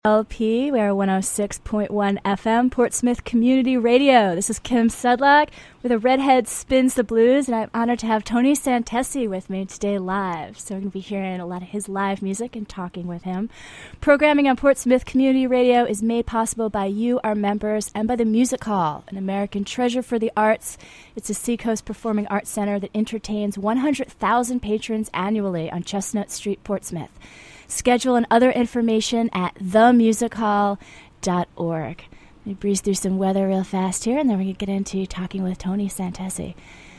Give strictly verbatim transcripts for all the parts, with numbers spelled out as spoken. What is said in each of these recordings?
L P, we are one oh six point one F M, Portsmouth Community Radio. This is Kim Sedlak with A Redhead Spins the Blues, and I'm honored to have Tony Santesi with me today live. So we're going to be hearing a lot of his live music and talking with him. Programming on Portsmouth Community Radio is made possible by you, our members, and by the Music Hall, an American treasure for the arts. It's a Seacoast Performing Arts Center that entertains one hundred thousand patrons annually on Chestnut Street, Portsmouth. Schedule and other information at the music hall dot org. Let me breeze through some weather real fast here, and then we're going to get into talking with Tony Santesi.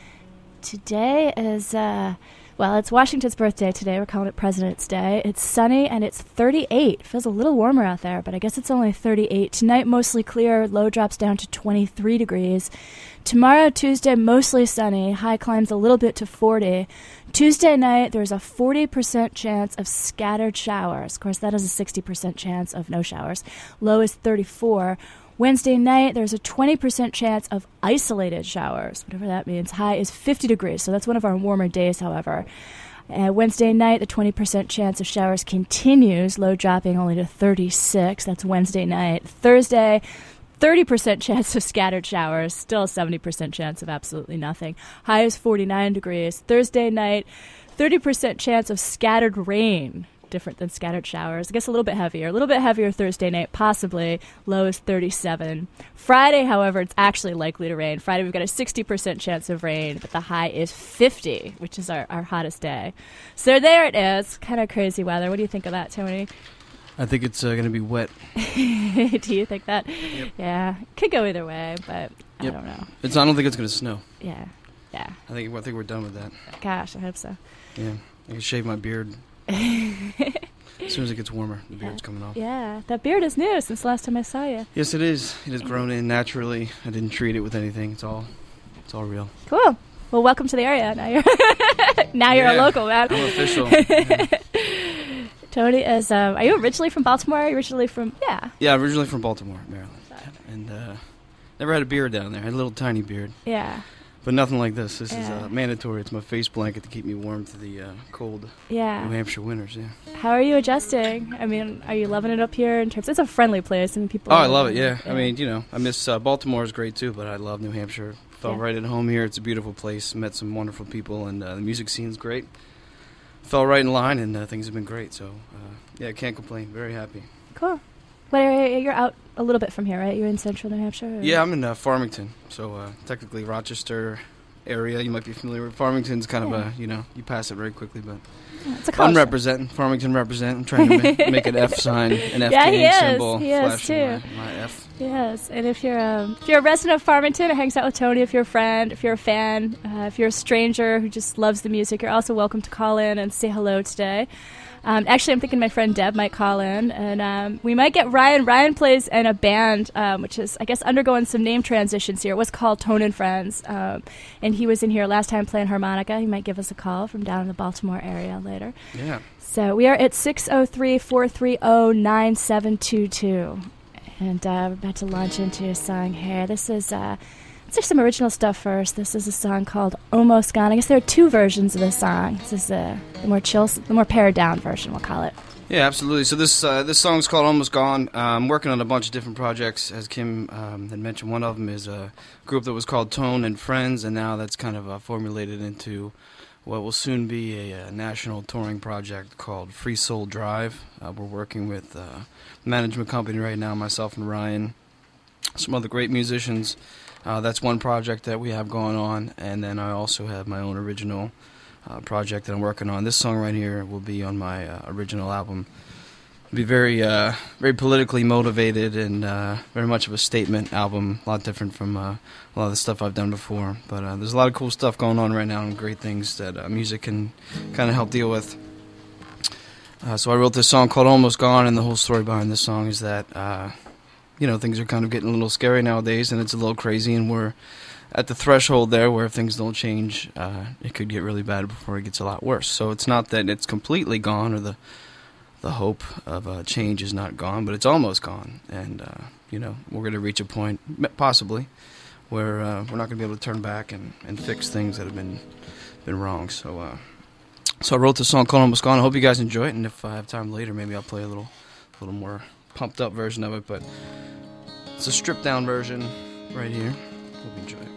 Today is, uh, well, it's Washington's birthday today. We're calling it President's Day. It's sunny, and it's thirty-eight. It feels a little warmer out there, but I guess it's only thirty-eight. Tonight, mostly clear. Low drops down to twenty-three degrees. Tomorrow, Tuesday, mostly sunny. High climbs a little bit to forty. Tuesday night, there's a forty percent chance of scattered showers. Of course, that is a sixty percent chance of no showers. Low is thirty-four. Wednesday night, there's a twenty percent chance of isolated showers, whatever that means. High is fifty degrees, so that's one of our warmer days, however. Uh, Wednesday night, the twenty percent chance of showers continues, low dropping only to thirty-six. That's Wednesday night. Thursday, thirty percent chance of scattered showers, still a seventy percent chance of absolutely nothing. High is forty-nine degrees. Thursday night, thirty percent chance of scattered rain, different than scattered showers. I guess a little bit heavier. A little bit heavier Thursday night, possibly. Low is thirty-seven. Friday, however, it's actually likely to rain. Friday, we've got a sixty percent chance of rain, but the high is fifty, which is our, our hottest day. So there it is. Kind of crazy weather. What do you think of that, Tony? I think it's uh, going to be wet. Do you think that? Yep. Yeah. Could go either way, but I yep. don't know. It's. I don't think it's going to snow. Yeah. Yeah. I think I think we're done with that. Gosh, I hope so. Yeah. I can shave my beard. As soon as it gets warmer, the beard's yeah. coming off. Yeah. That beard is new since the last time I saw you. Yes, it is. It has grown in naturally. I didn't treat it with anything. It's all it's all real. Cool. Well, welcome to the area. Now you're now you're yeah, a local, man. I'm official. Yeah. Tony is, um, are you originally from Baltimore? Are you originally from, yeah. Yeah, originally from Baltimore, Maryland. And uh, never had a beard down there. I had a little tiny beard. Yeah. But nothing like this. This yeah. is uh, mandatory. It's my face blanket to keep me warm to the uh, cold yeah. New Hampshire winters, yeah. How are you adjusting? I mean, are you loving it up here in terms, it's a friendly place. I mean, people. Oh, I love it, yeah. yeah. I mean, you know, I miss, uh, Baltimore is great too, but I love New Hampshire. Felt yeah. right at home here. It's a beautiful place. Met some wonderful people, and uh, the music scene's great. Fell right in line, and uh, things have been great. So, uh, yeah, I can't complain. Very happy. Cool. What area? You're out a little bit from here, right? You're in central New Hampshire? Or? Yeah, I'm in uh, Farmington. So, uh, technically Rochester area. You might be familiar with Farmington's kind yeah. of a, you know, you pass it very quickly, but yeah, it's a I'm representing. Farmington represent. I'm trying to ma- make an F sign, an F yeah, K he is. symbol. He is, too. My, my F. Yes, and if you're um, if you're a resident of Farmington who hangs out with Tony, if you're a friend, if you're a fan, uh, if you're a stranger who just loves the music, you're also welcome to call in and say hello today. Um, actually, I'm thinking my friend Deb might call in, and um, we might get Ryan. Ryan plays in a band, um, which is, I guess, undergoing some name transitions here. It was called Tone and Friends, um, and he was in here last time playing harmonica. He might give us a call from down in the Baltimore area later. Yeah. So we are at six oh three, four three oh, nine seven two two. And uh, we're about to launch into a song here. This is, uh, let's do some original stuff first. This is a song called Almost Gone. I guess there are two versions of this song. This is uh, the more chill, the more pared down version, we'll call it. Yeah, absolutely. So this uh, this song's called Almost Gone. Uh, I'm working on a bunch of different projects. As Kim um, had mentioned, one of them is a group that was called Tone and Friends, and now that's kind of uh, formulated into what will soon be a, a national touring project called Free Soul Drive. Uh, we're working with uh, a management company right now, myself and Ryan, some other great musicians. Uh, that's one project that we have going on, and then I also have my own original uh, project that I'm working on. This song right here will be on my uh, original album. It'll be very, uh, very politically motivated and uh, very much of a statement album, a lot different from uh, a lot of the stuff I've done before. But uh, there's a lot of cool stuff going on right now and great things that uh, music can kind of help deal with. Uh, so I wrote this song called Almost Gone, and the whole story behind this song is that, uh, you know, things are kind of getting a little scary nowadays, and it's a little crazy, and we're at the threshold there where if things don't change, uh, it could get really bad before it gets a lot worse. So it's not that it's completely gone or the the hope of uh, change is not gone, but it's almost gone. And, uh, you know, we're going to reach a point, possibly, where uh, we're not going to be able to turn back and, and fix things that have been been wrong. So uh, so I wrote this song called Almost Gone. I hope you guys enjoy it, and if I have time later, maybe I'll play a little, a little more pumped up version of it, but it's a stripped down version right here. Hope you enjoy it.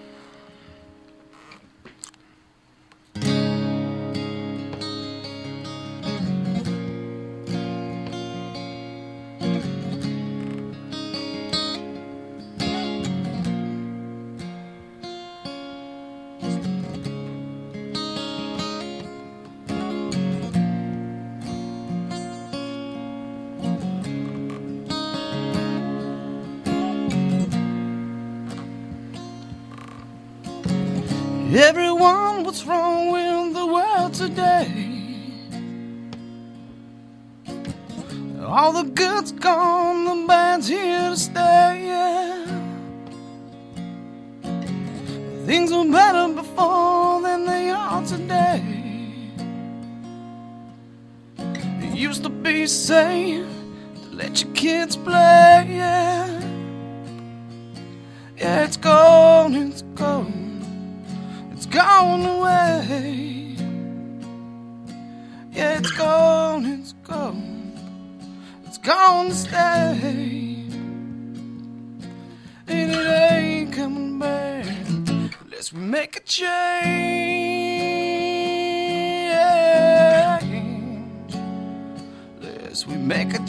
Everyone, what's wrong with the world today? All the good's gone, the bad's here to stay, yeah. Things were better before than they are today. It used to be safe to let your kids play, yeah. Yeah, it's gone, it's gone. It's gone away. Yeah, it's gone, it's gone. It's gone to stay. And it ain't coming back unless we make a change. Unless we make a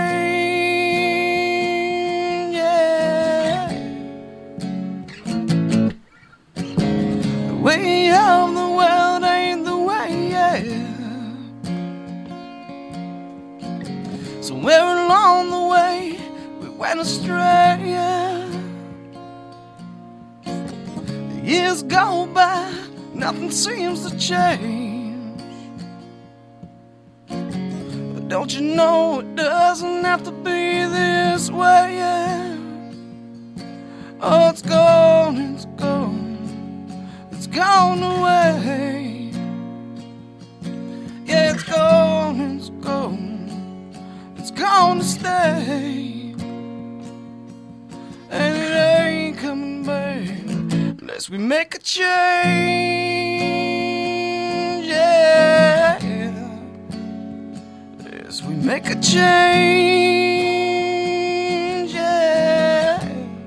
change, yeah. The way of the world ain't the way, yeah. Somewhere along the way we went astray, yeah. The years go by, nothing seems to change. But don't you know it doesn't have to be this way, yeah. Oh, it's gone, it's gone. It's gone away. Yeah, it's gone, it's gone. It's gone to stay. And it ain't coming back unless we make a change, yeah. Unless we make a change, yeah.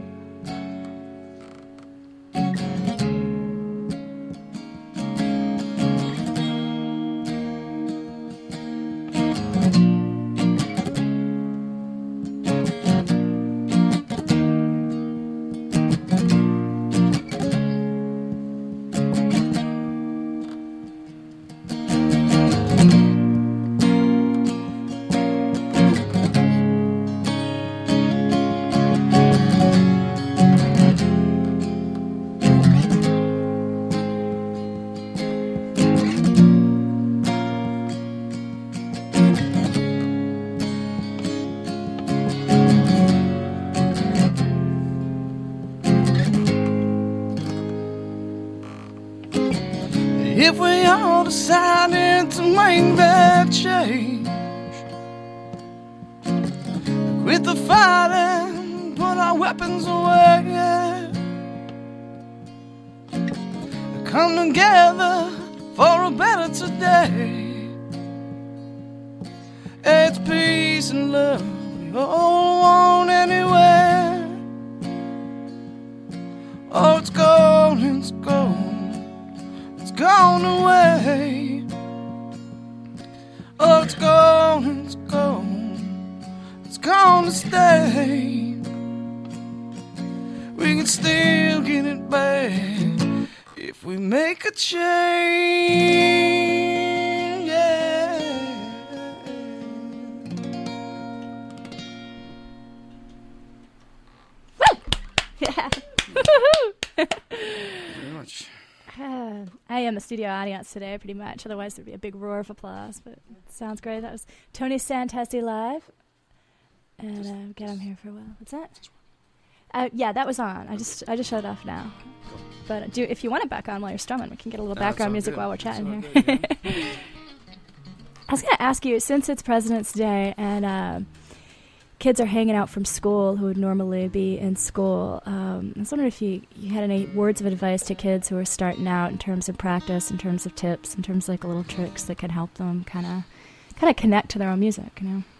If we all decided to make that change, quit the fighting, put our weapons away, yeah. Come together for a better today. It's peace and love we all want anywhere. Oh, it's gone, it's gone. It's gone away. Oh, it's gone, it's gone. It's gone to stay. We can still get it back if we make a change, yeah. Yeah. Very much. Uh, I am a studio audience today, pretty much. Otherwise, there'd be a big roar of applause. But it sounds great. That was Tony Santesi live, and uh, get him here for a while. What's that? Uh, yeah, that was on. I just I just shut it off now. But uh, do if you want it back on while you're strumming, we can get a little No, background it's all music good. while we're It's chatting all here. good, yeah. I was gonna ask you, since it's President's Day and uh, kids are hanging out from school who would normally be in school, um, I was wondering if you, you had any words of advice to kids who are starting out in terms of practice, in terms of tips, in terms of like little tricks that can help them kind of kind of connect to their own music, you know?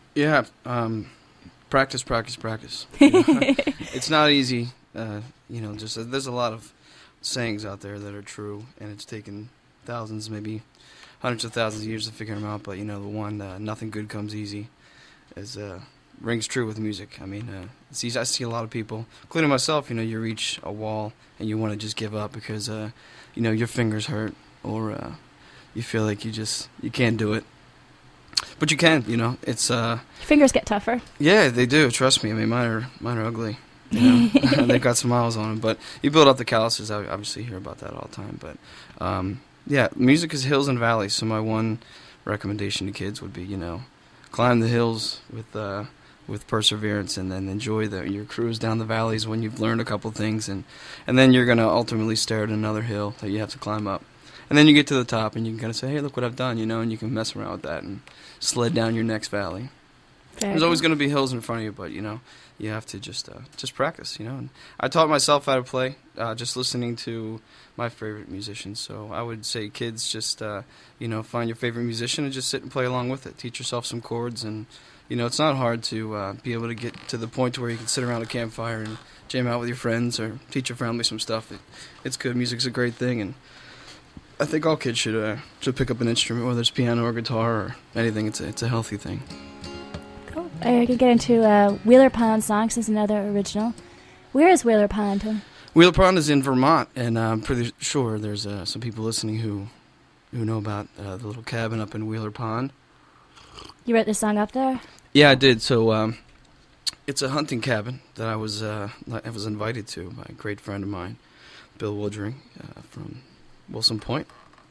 Yeah, um, practice, practice, practice. You know? It's not easy. Uh, you know, just uh, there's a lot of sayings out there that are true, and it's taken thousands, maybe hundreds of thousands of years to figure them out. But you know, the one uh, "nothing good comes easy" is uh, rings true with music. I mean, uh, it's easy. I see a lot of people, including myself. You know, you reach a wall and you want to just give up because uh, you know your fingers hurt, or uh, you feel like you just you can't do it. But you can, you know. It's uh, Your fingers get tougher. Yeah, they do. Trust me. I mean, mine are mine are ugly. You know? They've got some miles on them, but you build up the calluses. I obviously hear about that all the time. But um, yeah, music is hills and valleys. So my one recommendation to kids would be, you know, climb the hills with uh, with perseverance, and then enjoy the your cruise down the valleys when you've learned a couple things, and and then you're gonna ultimately stare at another hill that you have to climb up. And then you get to the top, and you can kind of say, hey, look what I've done, you know, and you can mess around with that and sled down your next valley. Very There's cool. always going to be hills in front of you, but, you know, you have to just uh, just practice, you know. And I taught myself how to play uh, just listening to my favorite musicians. So I would say kids just, uh, you know, find your favorite musician and just sit and play along with it. Teach yourself some chords. And, you know, it's not hard to uh, be able to get to the point where you can sit around a campfire and jam out with your friends or teach your family some stuff. It, it's good. Music's a great thing. And I think all kids should uh, should pick up an instrument, whether it's piano or guitar or anything. It's a, it's a healthy thing. Cool. I can get into uh, Wheeler Pond songs as another original. Where is Wheeler Pond, Tony? Wheeler Pond is in Vermont, and uh, I'm pretty sure there's uh, some people listening who who know about uh, the little cabin up in Wheeler Pond. You wrote this song up there? Yeah, I did. So um, it's a hunting cabin that I was uh, I was invited to by a great friend of mine, Bill Woodring, uh, from Wilson Point.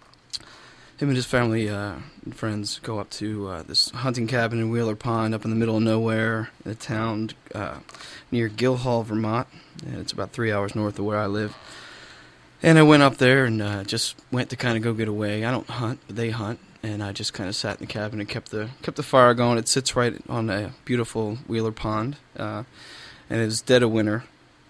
Him and his family uh, and friends go up to uh, this hunting cabin in Wheeler Pond up in the middle of nowhere in a town uh, near Guildhall, Vermont. And it's about three hours north of where I live. And I went up there and uh, just went to kind of go get away. I don't hunt, but they hunt. And I just kind of sat in the cabin and kept the kept the fire going. It sits right on a beautiful Wheeler Pond. Uh, and it was dead of winter.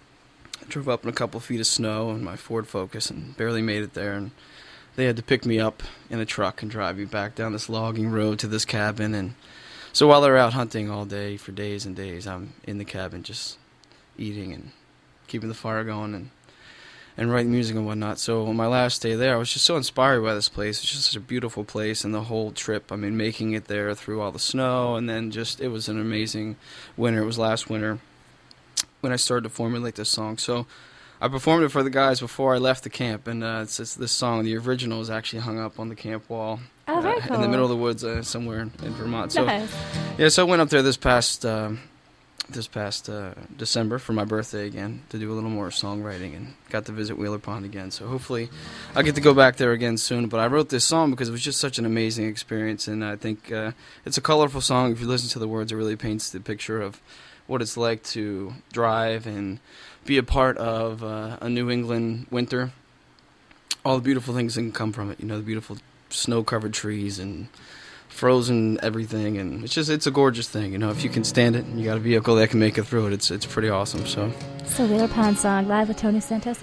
I drove up in a couple feet of snow in my Ford Focus and barely made it there. And they had to pick me up in a truck and drive me back down this logging road to this cabin. And so while they're out hunting all day for days and days, I'm in the cabin just eating and keeping the fire going and and writing music and whatnot. So on my last day there, I was just so inspired by this place. It's just such a beautiful place, and the whole trip, I mean, making it there through all the snow, and then just, it was an amazing winter. It was last winter when I started to formulate this song. So I performed it for the guys before I left the camp, and uh, it's, it's this song, the original, is actually hung up on the camp wall. Oh, very uh, cool. In the middle of the woods uh, somewhere in, in Vermont. So, Nice. yeah, so I went up there this past um, this past uh, December for my birthday again to do a little more songwriting, and got to visit Wheeler Pond again. So hopefully I'll get to go back there again soon. But I wrote this song because it was just such an amazing experience, and I think uh, it's a colorful song. If you listen to the words, it really paints the picture of what it's like to drive and be a part of uh, a New England winter. All the beautiful things that can come from it, you know, the beautiful snow-covered trees and frozen everything, and it's just, it's a gorgeous thing, you know. If you can stand it and you got a vehicle that can make it through it, it's it's pretty awesome. So So Wheeler Pond song, live with Tony Santesi.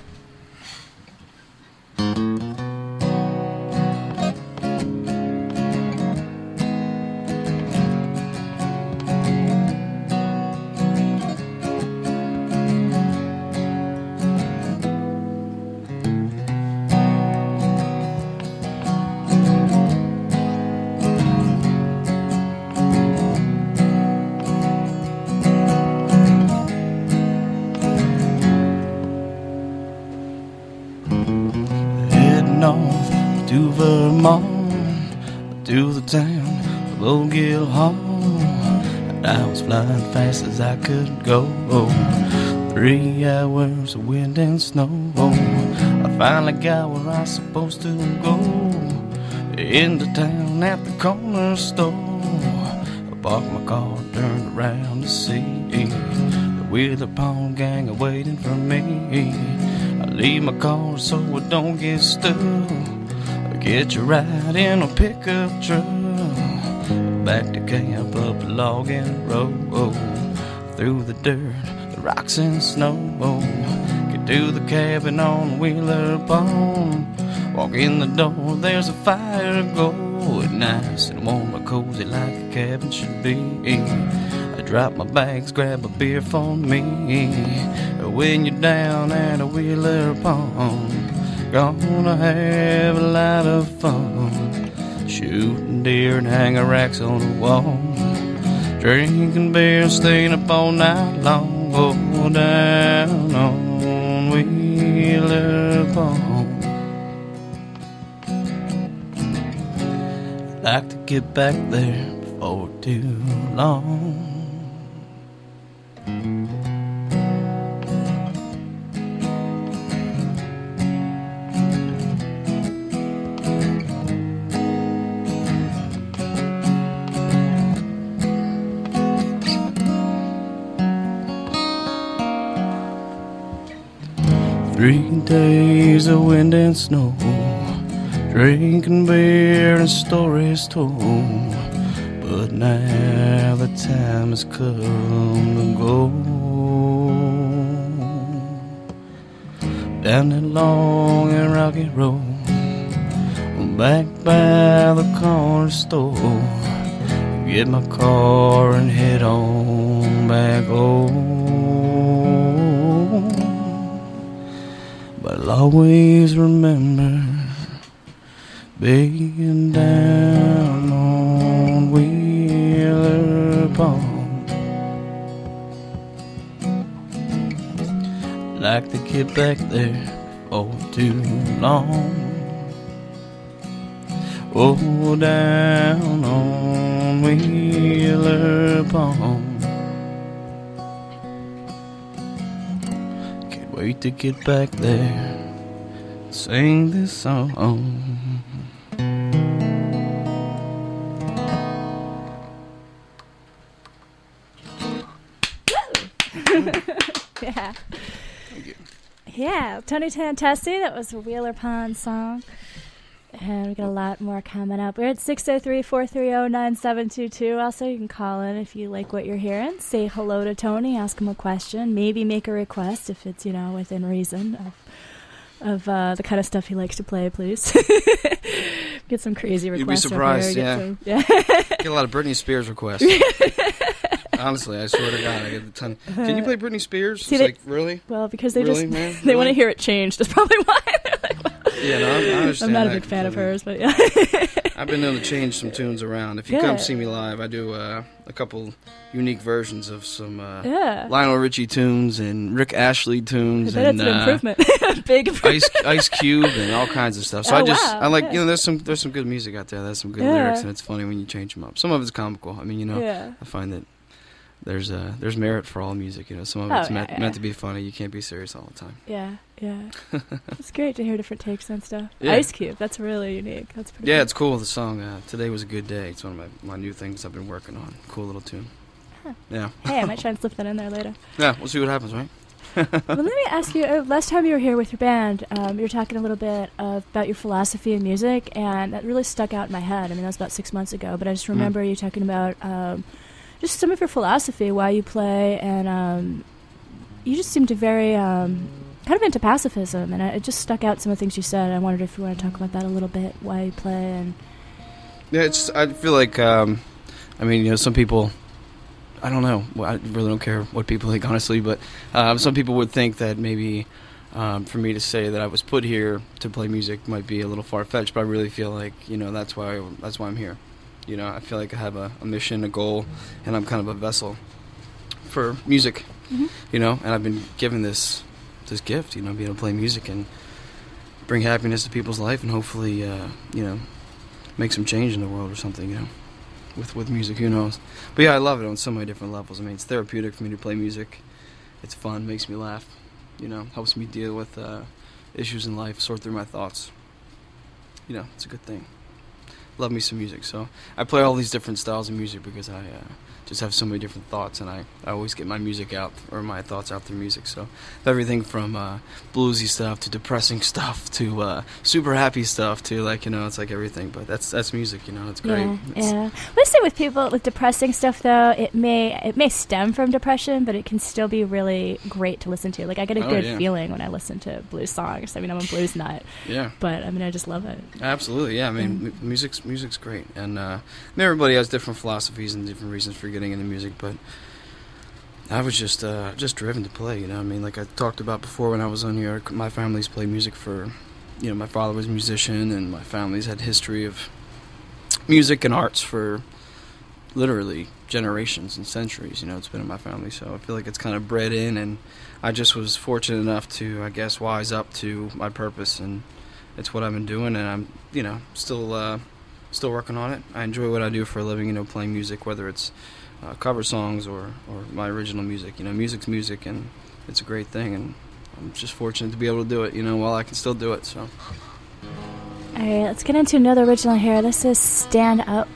North to Vermont, to the town of Old Guildhall. And I was flying fast as I could go. Three hours of wind and snow. I finally got where I was supposed to go. Into town at the corner store. I parked my car, turned around to see the Wheeler Pond gang are waiting for me. I leave my car so it don't get stuck. I get you right in a pickup truck. Back to camp up a logging road. Through the dirt, the rocks and snow. Get to the cabin on Wheeler Pond. Walk in the door, there's a fire going. nice and warm and cozy like a cabin should be. I drop my bags, grab a beer for me. When you're down at a Wheeler Pond, gonna have a lot of fun. Shooting deer and hanging racks on the wall. Drinking beer and staying up all night long. Go down on Wheeler Pond. I'd like to get back there before too long. Three days of wind and snow, drinking beer and stories told. But now the time has come to go. Down that long and rocky road, back by the corner store, get my car and head on back home. But I'll always remember being down on Wheeler Pond. Like to get back there for too long. Oh, down on Wheeler Pond. Can't wait to get back there, sing this song. Yeah. Thank you. Yeah, Tony Santesi, that was a Wheeler Pond song. And we got a lot more coming up. We're at six oh three, four three oh, nine seven two two. Also, you can call in if you like what you're hearing. Say hello to Tony, ask him a question, maybe make a request if it's, you know, within reason of of uh, the kind of stuff he likes to play, please. Get some crazy requests. You'd be surprised, yeah. some, yeah. Get a lot of Britney Spears requests. Honestly, I swear to God, I get a ton. Can you play Britney Spears? See, It's they, like, really? Well, because they really, just man? they Really? want to hear it changed. That's probably why. Yeah, no, I, I understand I'm not that a big fan of completely. hers, but yeah. I've been known to change some tunes around. If you Good. come see me live, I do uh, a couple unique versions of some uh, Yeah. Lionel Richie tunes and Rick Ashley I tunes bet and it's an uh, improvement. Big improvement. Ice Ice Cube and all kinds of stuff. So Oh, I just wow, I like yeah. you know there's some there's some good music out there. There's some good Yeah. lyrics and it's funny when you change them up. Some of it's comical. I mean you know Yeah. I find that there's uh, there's merit for all music. You know some of Oh, it's meant yeah, meant yeah. to be funny. You can't be serious all the time. Yeah, yeah. It's great to hear different takes on stuff. Yeah. Ice Cube, that's really unique. That's pretty Yeah, cool. it's cool. The song uh, "Today Was a Good Day." It's one of my, my new things I've been working on. Cool little tune. Huh. Yeah. Hey, I might try and slip that in there later. Yeah, we'll see what happens, right? Well, let me ask you, uh, last time you were here with your band, um, you were talking a little bit uh, about your philosophy in music, and that really stuck out in my head. I mean, that was about six months ago, but I just remember you talking about um, just some of your philosophy, why you play, and um, you just seemed to very um, kind of into pacifism, and it just stuck out some of the things you said. I wondered if you want to talk about that a little bit, why you play, and Yeah, it's. I feel like, um, I mean, you know, some people. I don't know. Well, I really don't care what people think, honestly. But um, some people would think that maybe um, for me to say that I was put here to play music might be a little far fetched. But I really feel like you know that's why that's why I'm here. You know, I feel like I have a, a mission, a goal, and I'm kind of a vessel for music. Mhm. You know, and I've been given this this gift. You know, being able to play music and bring happiness to people's life, and hopefully, uh, you know, make some change in the world or something. You know. With with music, who knows? But yeah, I love it on so many different levels. I mean, it's therapeutic for me to play music. It's fun, makes me laugh. You know, helps me deal with uh, issues in life, sort through my thoughts. You know, it's a good thing. Love me some music, so I play all these different styles of music because I uh, just have so many different thoughts, and I, I always get my music out, or my thoughts out through music. So everything from uh, bluesy stuff to depressing stuff to uh, super happy stuff to, like, you know, it's like everything. But that's that's music, you know, it's great. Yeah, it's, yeah. Let's say with people with depressing stuff, though, it may it may stem from depression, but it can still be really great to listen to. Like, I get a Oh, good yeah. feeling when I listen to blues songs. I mean, I'm a blues nut, Yeah. but I mean, I just love it. Absolutely, yeah. I mean, Yeah. mu- music's music's great, and uh, everybody has different philosophies and different reasons for getting into music. But I was just uh, just driven to play. You know, I mean, like I talked about before when I was on here, my family's played music for, you know, my father was a musician, and my family's had history of music and arts for literally generations and centuries. You know, it's been in my family, so I feel like it's kind of bred in, and I just was fortunate enough to, I guess, wise up to my purpose, and it's what I've been doing, and I'm, you know, still uh, still working on it. I enjoy what I do for a living, you know, playing music, whether it's uh, cover songs or, or my original music. You know, music's music, and it's a great thing, and I'm just fortunate to be able to do it, you know, while I can still do it, so. All right, let's get into another original here. This is Stand Up.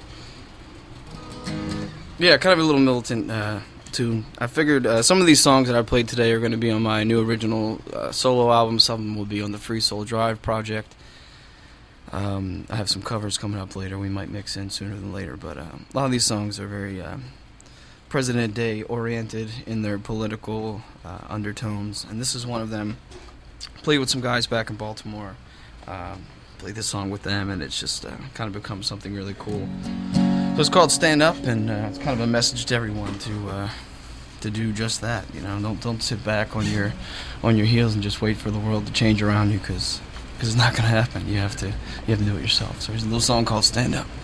Yeah, kind of a little militant uh, tune. I figured uh, some of these songs that I played today are going to be on my new original uh, solo album. Some of them will be on the Free Soul Drive project. Um, I have some covers coming up later we might mix in sooner than later, but um, a lot of these songs are very uh, President Day oriented in their political uh, undertones, and this is one of them. Played with some guys back in Baltimore. Um, played this song with them, and it's just uh, kind of become something really cool. So it's called Stand Up, and uh, it's kind of a message to everyone to uh, to do just that. You know, don't don't sit back on your on your heels and just wait for the world to change around you, because it's not going to happen. You have to you have to do it yourself. So here's a little song called Stand Up.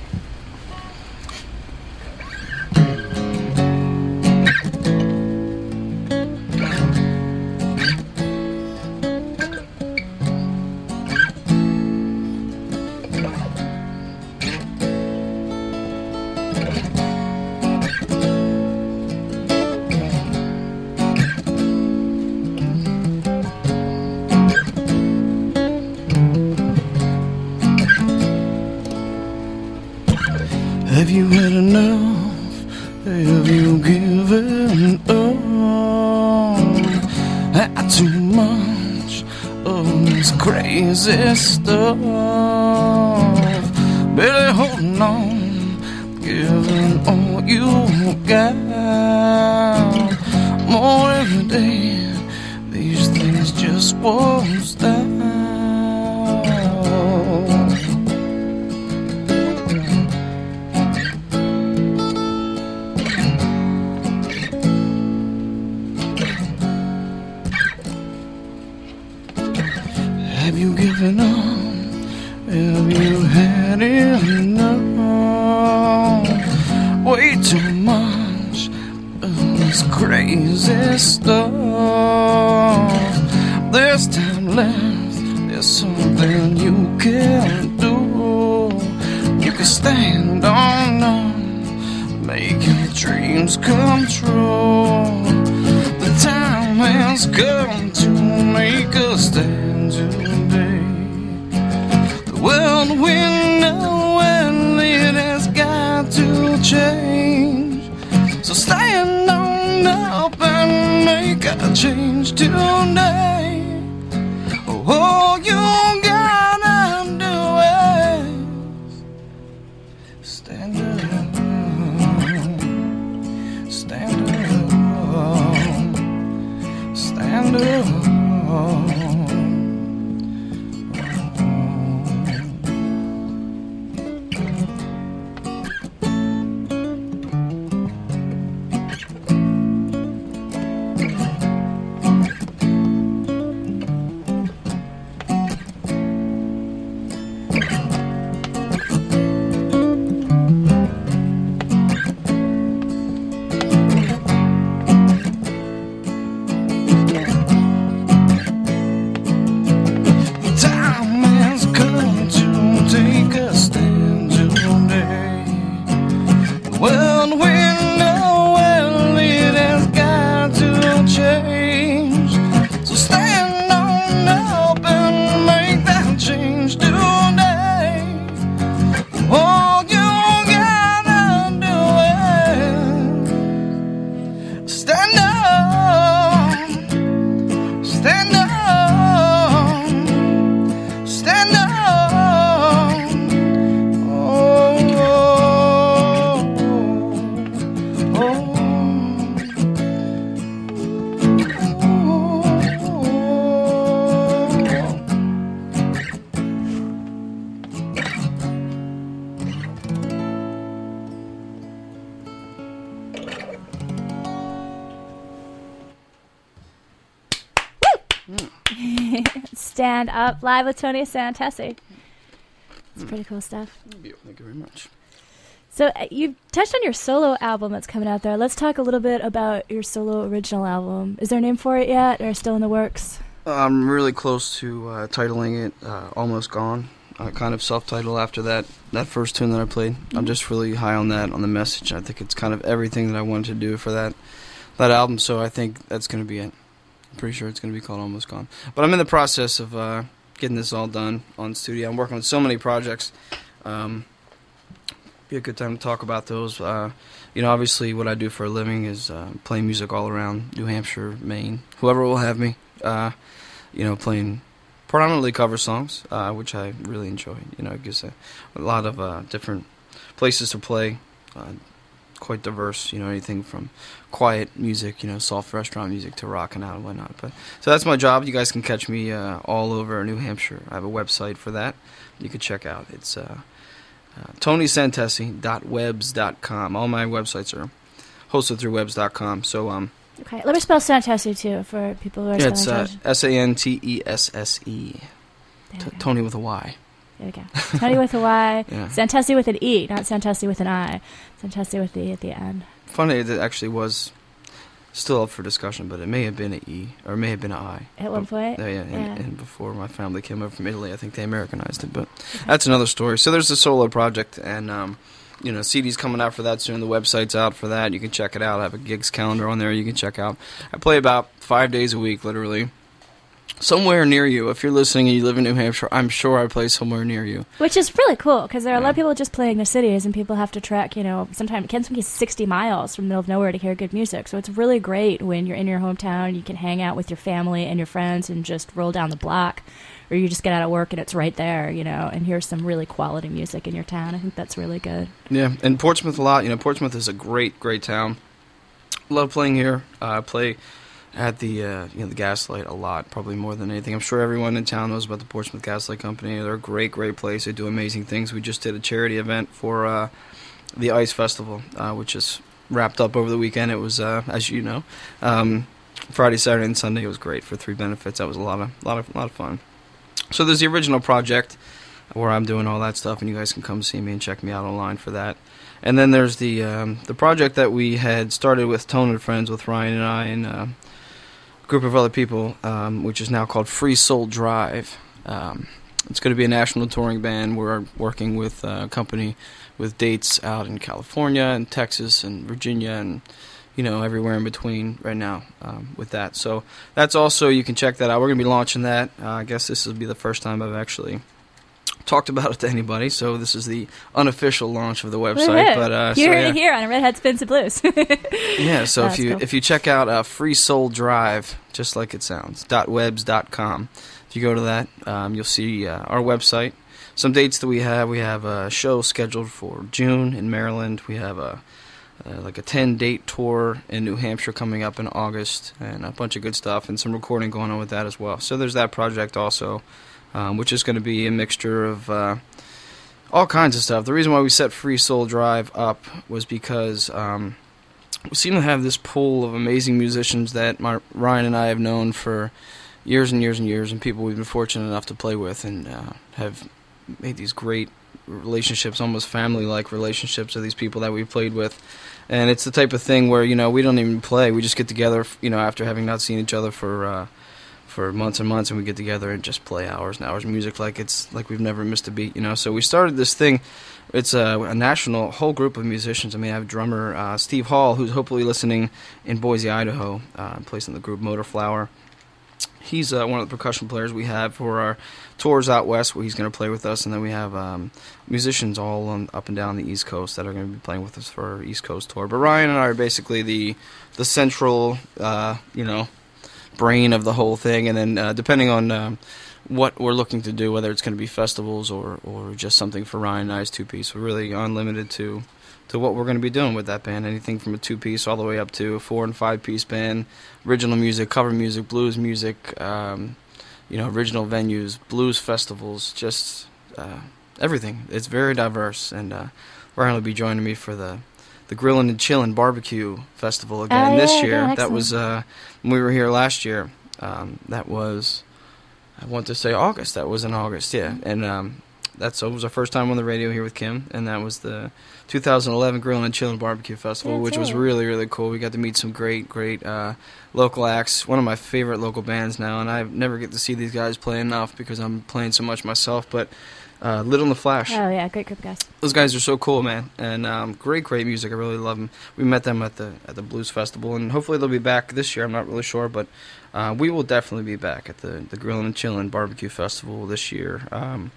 Have you had enough? Have you given up? Had too much of this crazy stuff. Barely holding on, giving all you got. More every day, these things just won't stop. Have you given up? Have you had enough? Way too much of this crazy stuff. There's time left, there's something you can do. You can stand on up, make your dreams come true. The time has come to make a stand today. The world we know and it has got to change. So stand on up and make a change today. All you gotta do is stand up, stand up, stand up. stand up, stand up, stand up. Oh, oh, oh. Stand Up, live with Tony Santesi. It's pretty cool stuff. Thank you very much. So uh, you touched on your solo album that's coming out there. Let's talk a little bit about your solo original album. Is there a name for it yet, or still in the works? I'm really close to uh, titling it uh, Almost Gone. Uh, kind of self-title after that that first tune that I played. Mm-hmm. I'm just really high on that, on the message. I think it's kind of everything that I wanted to do for that that album, so I think that's going to be it. I'm pretty sure it's going to be called Almost Gone. But I'm in the process of uh, getting this all done on studio. I'm working on so many projects. Um, be a good time to talk about those. Uh, you know, obviously what I do for a living is uh, playing music all around New Hampshire, Maine, whoever will have me. Uh, you know, playing predominantly cover songs, uh, which I really enjoy. You know, it gives a, a lot of uh, different places to play. Uh, quite diverse, you know, anything from quiet music, you know, soft restaurant music to rocking out and whatnot. But so that's my job. You guys can catch me uh, all over New Hampshire. I have a website for that. You can check out. It's uh, uh, tony santesi dot webs dot com. All my websites are hosted through webs dot com. So um. Okay, let me spell Santesi too for people who are yeah, it's uh, spelling. S A N T E S S E. T- Tony with a Y. There we go. Tony with a Y. Yeah. Santesi with an E, not Santesi with an I. Santesi with the E at the end. Funny, it actually was still up for discussion, but it may have been an E, or it may have been an I. At one point? Yeah, yeah, and, yeah. and before my family came over from Italy, I think they Americanized it, but okay. That's another story. So there's a solo project, and, um, you know, C D's coming out for that soon. The website's out for that. You can check it out. I have a gigs calendar on there you can check out. I play about five days a week, literally. Somewhere near you. If you're listening and you live in New Hampshire, I'm sure I play somewhere near you. Which is really cool, because there are yeah. a lot of people just playing the cities, and people have to trek, you know, sometimes it can be sixty miles from the middle of nowhere to hear good music. So it's really great when you're in your hometown, you can hang out with your family and your friends and just roll down the block, or you just get out of work and it's right there, you know, and hear some really quality music in your town. I think that's really good. Yeah, and Portsmouth a lot. You know, Portsmouth is a great, great town. Love playing here. I uh, play at the uh, you know the Gaslight a lot, probably more than anything. I'm sure everyone in town knows about the Portsmouth Gaslight Company. They're a great, great place. They do amazing things. We just did a charity event for uh, the Ice Festival, uh, which is wrapped up over the weekend. It was, uh, as you know, um, Friday, Saturday, and Sunday. It was great for three benefits. That was a lot of, lot of, lot of fun. So there's the original project where I'm doing all that stuff, and you guys can come see me and check me out online for that. And then there's the um, the project that we had started with Tone and Friends with Ryan and I and uh, a group of other people, um, which is now called Free Soul Drive. Um, it's going to be a national touring band. We're working with a company with dates out in California and Texas and Virginia and, you know, everywhere in between right now um, with that. So that's also, you can check that out. We're going to be launching that. Uh, I guess this will be the first time I've actually talked about it to anybody, so this is the unofficial launch of the website. But uh, here so, yeah. here on Redhead Spins the Blues. Yeah, so oh, if you cool. if you check out uh, Free Soul Drive, just like it sounds, .webs dot com. If you go to that, um, you'll see uh, our website. Some dates that we have. We have a show scheduled for June in Maryland. We have a uh, like a ten-date tour in New Hampshire coming up in August, and a bunch of good stuff, and some recording going on with that as well. So there's that project also. Um, which is going to be a mixture of uh, all kinds of stuff. The reason why we set Free Soul Drive up was because um, we seem to have this pool of amazing musicians that my, Ryan and I have known for years and years and years, and people we've been fortunate enough to play with and uh, have made these great relationships, almost family-like relationships with these people that we've played with. And it's the type of thing where, you know, we don't even play. We just get together, you know, after having not seen each other for... Uh, for months and months, and we get together and just play hours and hours of music like it's like we've never missed a beat, you know. So we started this thing. It's a, a national whole group of musicians. I mean, I have drummer uh, Steve Hall, who's hopefully listening in Boise, Idaho, uh, plays in the group Motor Flower. he's uh, one of the percussion players we have for our tours out west, where he's going to play with us, and then we have um, musicians all on, up and down the East Coast that are going to be playing with us for our East Coast tour. But Ryan and I are basically the the central, uh, you know, brain of the whole thing, and then uh, depending on um, what we're looking to do, whether it's going to be festivals or, or just something for Ryan and I's two-piece, we're really unlimited to to what we're going to be doing with that band. Anything from a two-piece all the way up to a four- and five-piece band, original music, cover music, blues music, um, you know, original venues, blues festivals, just uh, everything. It's very diverse, and uh, Ryan will be joining me for the the Grillin' and Chillin' Barbecue Festival again oh, this yeah, year. yeah, that was uh, when we were here last year. Um, that was, I want to say August. That was in August, yeah. And um, that's so it was our first time on the radio here with Kim, and that was the two thousand eleven Grillin' and Chillin' Barbecue Festival, That's which was it. really, really cool. We got to meet some great, great uh, local acts. One of my favorite local bands now, and I never get to see these guys play enough because I'm playing so much myself, but uh, Little and the Flash. Oh, yeah, great group of guys. Those guys are so cool, man, and um, great, great music. I really love them. We met them at the at the Blues Festival, and hopefully they'll be back this year. I'm not really sure, but uh, we will definitely be back at the the Grillin' and Chillin' Barbecue Festival this year. Um,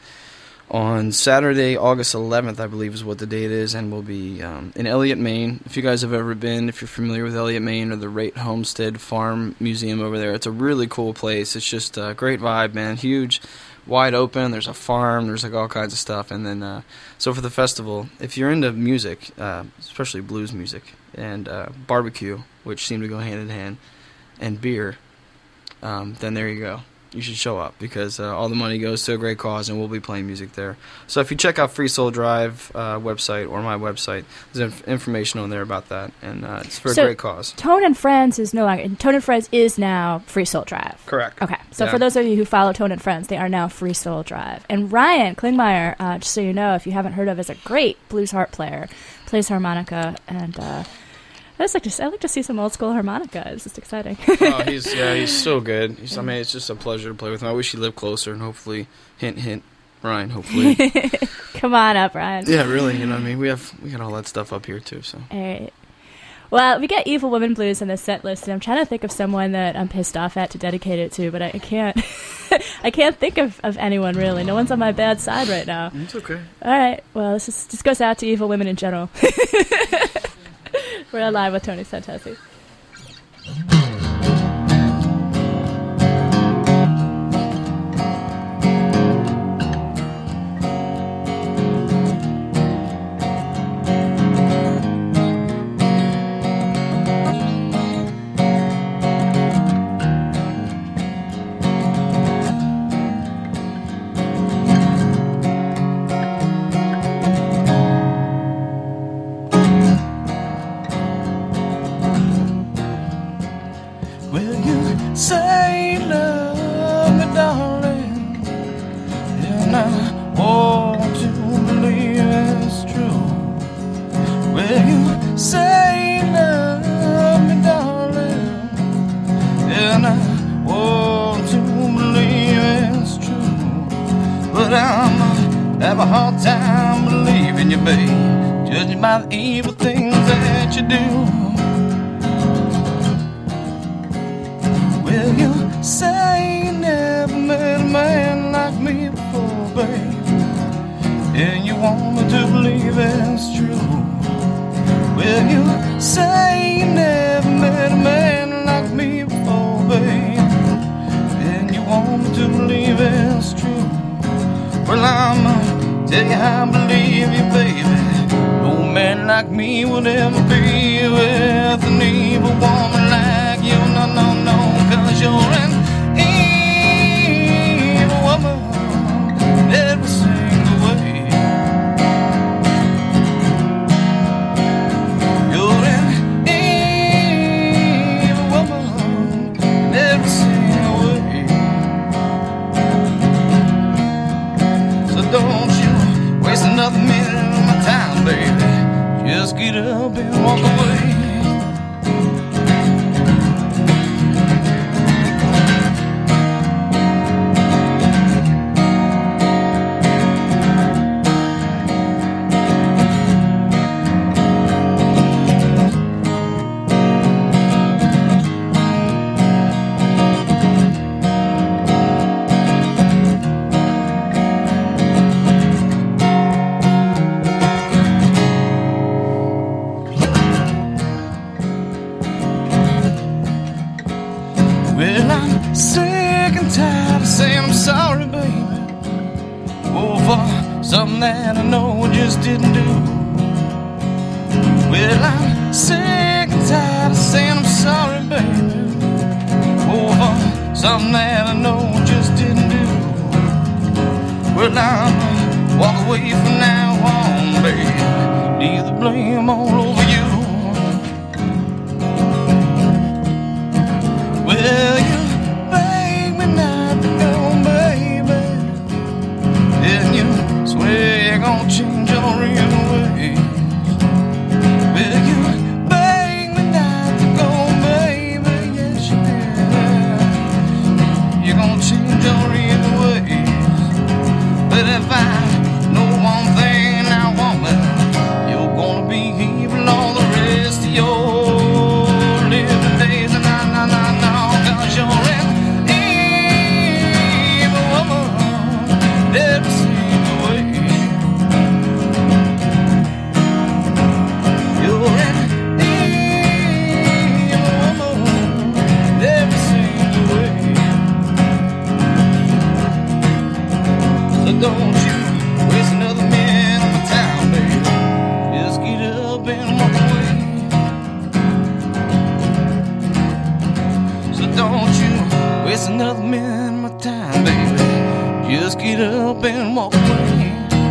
on Saturday, August eleventh, I believe is what the date is, and we'll be um, in Elliott, Maine. If you guys have ever been, if you're familiar with Elliott, Maine, or the Rate Homestead Farm Museum over there, it's a really cool place. It's just a great vibe, man. Huge, wide open. There's a farm. There's like all kinds of stuff. And then, uh, so for the festival, if you're into music, uh, especially blues music, and uh, barbecue, which seem to go hand in hand, and beer, um, then there you go. You should show up because uh, all the money goes to a great cause, and we'll be playing music there. So if you check out Free Soul Drive uh, website or my website, there's inf- information on there about that, and uh, it's for So- a great cause. Tone and Friends is no longer. Tone and Friends is now Free Soul Drive. Correct. Okay, so Yeah. for those of you who follow Tone and Friends, they are now Free Soul Drive. And Ryan Klingmeyer, uh, just so you know, if you haven't heard of, is a great blues harp player, plays harmonica, and uh, I just like to I like to see some old school harmonica. It's just exciting. Oh, he's yeah, he's so good. He's, I mean, it's just a pleasure to play with him. I wish he lived closer, and hopefully, hint, hint, Ryan. Hopefully, Come on up, Ryan. yeah, really. You know, what I mean, we have we got all that stuff up here too. So All right. Well, we got Evil Woman Blues in the set list, and I'm trying to think of someone that I'm pissed off at to dedicate it to, but I, I can't. I can't think of, of anyone really. No one's on my bad side right now. it's okay. All right. Well, this is, this goes out to evil women in general. We're live with Tony Santesi. Will you say love me, darling? And I want to believe it's true. Will you say love me, darling? And I want to believe it's true. But I'm have a hard time believing you, babe, judging by the evil things that you do. Will you say you never met a man like me before, babe? And you want me to believe it's true? Will you say you never met a man like me before, babe? And you want me to believe it's true? Well, I'ma tell you how I believe you, baby. No man like me would ever be with an evil woman like you. No, no, no. Cause you're an evil woman every single way. You're an evil woman in every single way. So don't you waste another minute of my time, baby. Just get up and walk away. Well, I'm sick and tired of saying I'm sorry, baby. Oh, for something that I know I just didn't do. Well, I'm sick and tired of saying I'm sorry, baby. Oh, for something that I know I just didn't do. Well, I'll walk away from now on, baby. Leave the blame all over you. Well, you beg me not to go, baby, and you swear you're gonna change your real ways. Well, you beg me not to go, baby, yes you did. You're gonna change your real ways. But if I know one thing now, woman, you're gonna be evil all the rest of your living days. And I, I, I, I, cause you're an evil woman, never seen the way. You're an evil woman, never seen the way. So don't you waste another minute of my time, baby. Just get up and walk away. So don't you waste another minute of my time, baby. Just get up and walk away.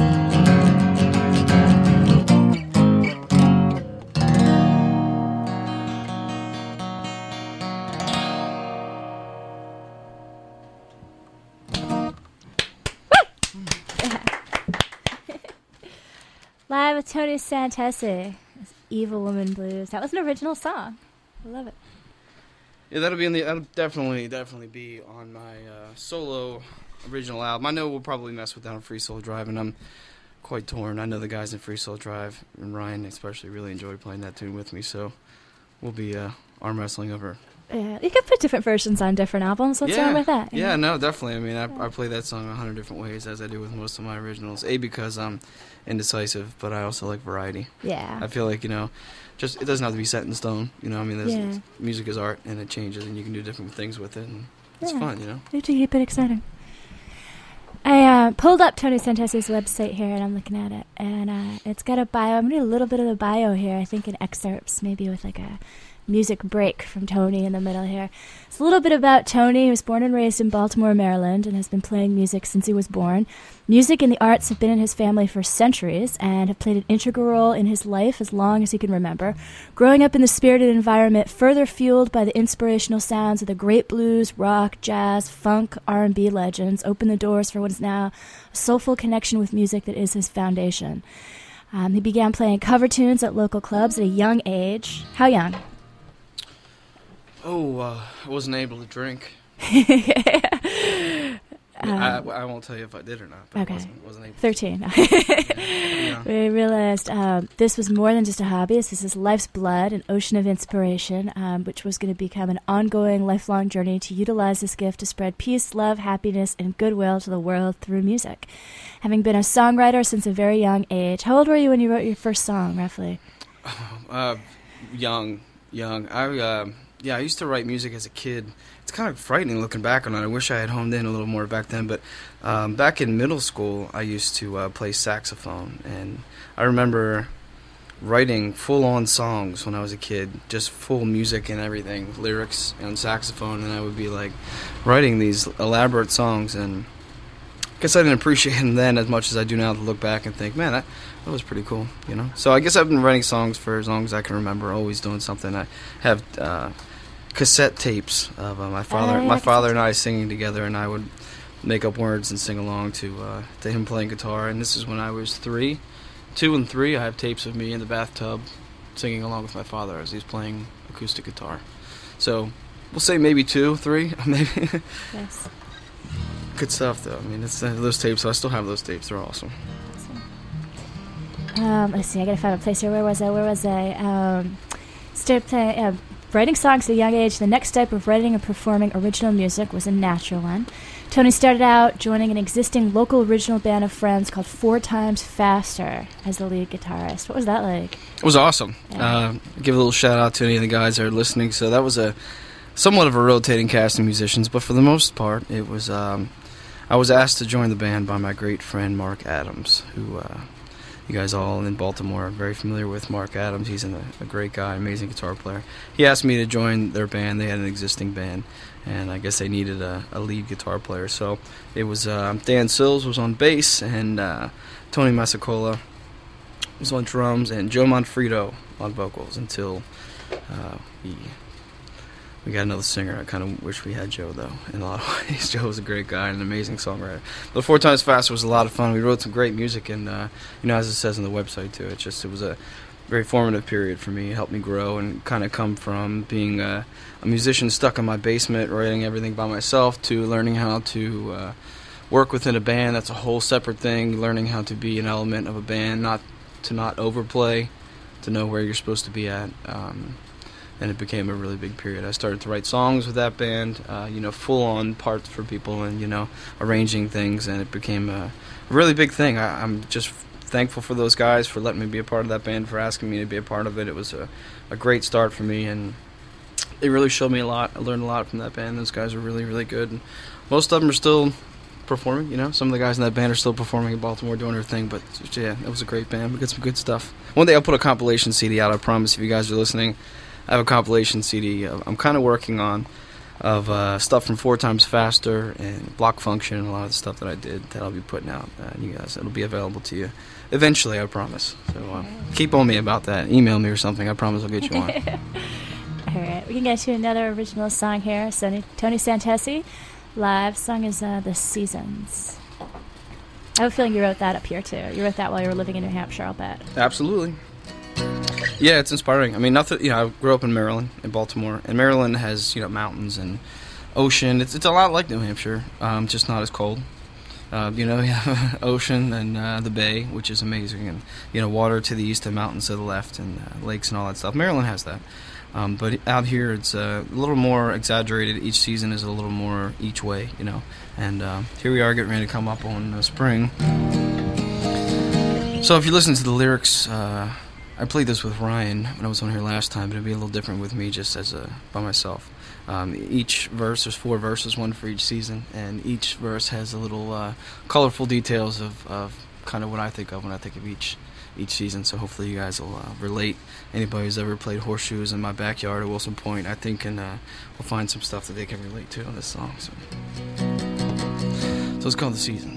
Live with Tony Santesi. This Evil Woman Blues. That was an original song. I love it. Yeah, that'll be in the. That'll definitely, definitely be on my uh, solo original album. I know we'll probably mess with that on Free Soul Drive, and I'm quite torn. I know the guys in Free Soul Drive, and Ryan especially, really enjoyed playing that tune with me. So we'll be uh, arm wrestling over. Yeah, you can put different versions on different albums. What's yeah. wrong with that? Yeah, know? no, definitely. I mean, I, I play that song a hundred different ways, as I do with most of my originals. A, because I'm indecisive, but I also like variety. Yeah. I feel like, you know, just it doesn't have to be set in stone. You know, I mean, there's, Yeah. music is art, and it changes, and you can do different things with it, and it's Yeah. fun, you know. You have to keep it exciting. I uh, pulled up Tony Santesi's website here, and I'm looking at it, and uh, it's got a bio. I'm going to do a little bit of the bio here, I think in excerpts, maybe with like a music break from Tony in the middle here. It's a little bit about Tony, who was born and raised in Baltimore, Maryland, and has been playing music since he was born. Music and the arts have been in his family for centuries and have played an integral role in his life as long as he can remember. Growing up in the spirited environment, further fueled by the inspirational sounds of the great blues, rock, jazz, funk, R and B legends, opened the doors for what is now a soulful connection with music that is his foundation. Um, he began playing cover tunes at local clubs at a young age. How young? Oh, uh, I wasn't able to drink. um, I, I won't tell you if I did or not. But okay. I wasn't, wasn't able to. thirteen. Yeah. We realized um, this was more than just a hobby. This is life's blood, an ocean of inspiration, um, which was going to become an ongoing, lifelong journey to utilize this gift to spread peace, love, happiness, and goodwill to the world through music. Having been a songwriter since a very young age, how old were you when you wrote your first song, roughly? Uh, young, young. I uh, yeah, I used to write music as a kid. It's kind of frightening looking back on it. I wish I had honed in a little more back then. But um, back in middle school, I used to uh, play saxophone, and I remember writing full-on songs when I was a kid, just full music and everything, lyrics on saxophone, and I would be like writing these elaborate songs. And I guess I didn't appreciate them then as much as I do now to look back and think, man, that, that was pretty cool, you know? So I guess I've been writing songs for as long as I can remember, always doing something. I have uh, cassette tapes of uh, my father Oh, yeah, my father cassette and I singing together, and I would make up words and sing along to, uh, to him playing guitar. And this is when I was three, two and three. I have tapes of me in the bathtub singing along with my father as he's playing acoustic guitar. So we'll say maybe two, three, maybe. Yes. Good stuff, though. I mean, it's uh, those tapes. I still have those tapes. They're awesome. Um, let's see. I gotta find a place here. Where was I? Where was I? Um, started playing, uh, writing songs at a young age. The next step of writing and performing original music was a natural one. Tony started out joining an existing local original band of friends called Four Times Faster as the lead guitarist. What was that like? It was awesome. Yeah. Uh, give a little shout out to any of the guys that are listening. So that was a somewhat of a rotating cast of musicians, but for the most part, it was um, I was asked to join the band by my great friend Mark Adams, who uh, you guys all in Baltimore are very familiar with. Mark Adams, he's an, a great guy, amazing guitar player. He asked me to join their band. They had an existing band, and I guess they needed a, a lead guitar player. So it was uh, Dan Sills was on bass, and uh, Tony Masacola was on drums, and Joe Monfredo on vocals until uh, we we got another singer. I kind of wish we had Joe, though, in a lot of ways. Joe was a great guy and an amazing songwriter. But Four Times Faster was a lot of fun. We wrote some great music, and uh, you know, as it says on the website too, it just it was a very formative period for me. It helped me grow and kind of come from being a, a musician stuck in my basement, writing everything by myself, to learning how to uh, work within a band. That's a whole separate thing. Learning how to be an element of a band, not to not overplay, to know where you're supposed to be at. Um, and it became a really big period. I started to write songs with that band, uh, you know, full-on parts for people, and, you know, arranging things, and it became a, a really big thing. I, I'm just thankful for those guys for letting me be a part of that band, for asking me to be a part of it. It was a, a great start for me, and it really showed me a lot. I learned a lot from that band. Those guys are really, really good, and most of them are still performing, you know. Some of the guys in that band are still performing in Baltimore, doing their thing, but yeah, it was a great band. We got some good stuff. One day I'll put a compilation C D out, I promise, if you guys are listening. I have a compilation C D I'm kind of working on of uh, stuff from Four Times Faster and Block Function and a lot of the stuff that I did that I'll be putting out. Uh, you guys, it'll be available to you eventually, I promise. So uh, keep on me about that. Email me or something. I promise I'll get you on. All right, we can get to another original song here. So, Tony Santesi, live song is uh, The Seasons. I have a feeling you wrote that up here too. You wrote that while you were living in New Hampshire, I'll bet. Absolutely. Yeah, it's inspiring. I mean, nothing. You know, I grew up in Maryland, in Baltimore, and Maryland has, you know, mountains and ocean. It's it's a lot like New Hampshire, um, just not as cold. Uh, you know, you have ocean and uh, the bay, which is amazing, and you know, water to the east and mountains to the left, and uh, lakes and all that stuff. Maryland has that, um, but out here it's uh, a little more exaggerated. Each season is a little more each way, you know. And uh, here we are getting ready to come up on uh, spring. So if you listen to the lyrics. Uh, I played this with Ryan when I was on here last time, but it'd be a little different with me just as a by myself. Um, each verse, there's four verses, one for each season, and each verse has a little uh, colorful details of, of kind of what I think of when I think of each each season. So hopefully you guys will uh, relate. Anybody who's ever played horseshoes in my backyard at Wilson Point, I think, and uh, will find some stuff that they can relate to on this song. So, so it's called The Seasons.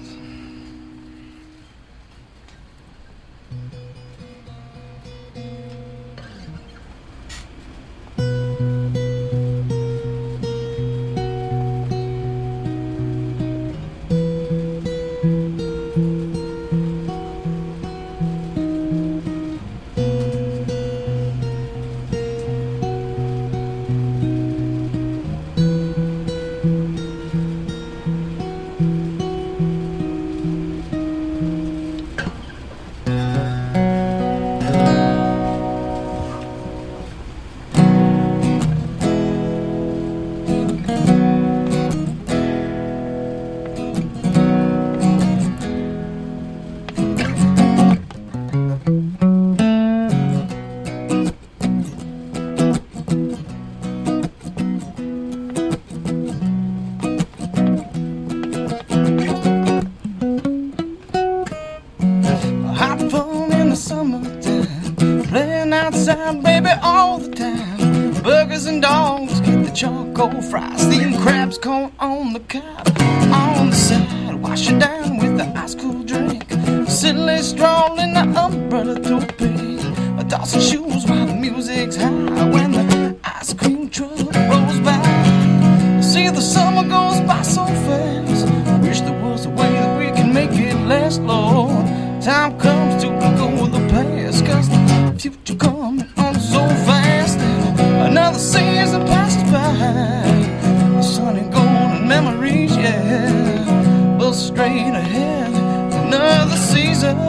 Charcoal fries, steamed crabs, corn on the cob. On the side, wash it down with an ice cool drink. Silly stroll in the umbrella toupee. Tossing shoes while the music's high. When the ice cream truck rolls by, see the summer goes by so fast. Wish there was a way that we can make it last, Lord. Time comes to go with the past, cause the future coming on so fast. And another season passes by, sunny golden memories, yeah. But straight ahead, another season,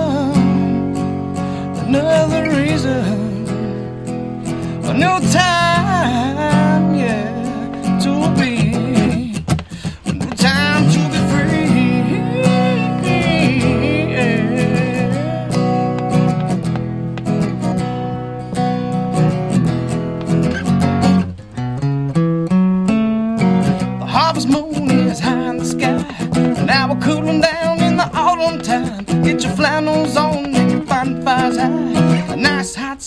another reason, a new time, yeah, to be, a new time to be free, yeah.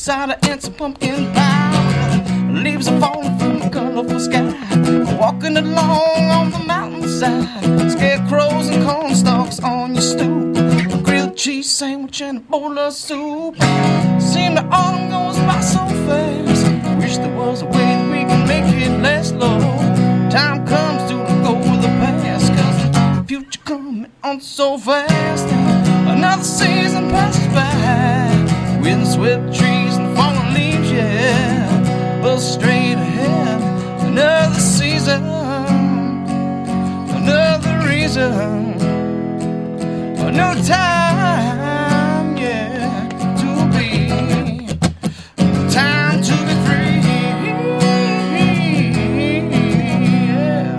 cider and some pumpkin pie. Leaves are falling from the colorful sky. Walking along on the mountainside. Scarecrows and corn stalks on your stoop. A grilled cheese sandwich and a bowl of soup. Seem the autumn goes by so fast. Wish there was a way that we can make it last long. Time comes to go with the past, cause the future coming on so fast. Another season passes by, with swept trees and fallen leaves, yeah. But straight ahead, another season, another reason, another time, yeah, to be, time to be free, yeah.